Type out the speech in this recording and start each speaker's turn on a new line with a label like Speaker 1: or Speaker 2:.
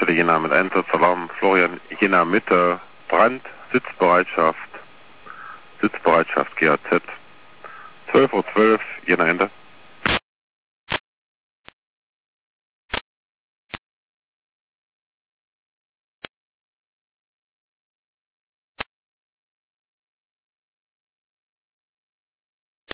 Speaker 1: Leitstelle Jena mit Einsatzalarm. Florian, Jena Mitte, Brand, Sitzbereitschaft GAZ. 12:12 Uhr, Jena Ende.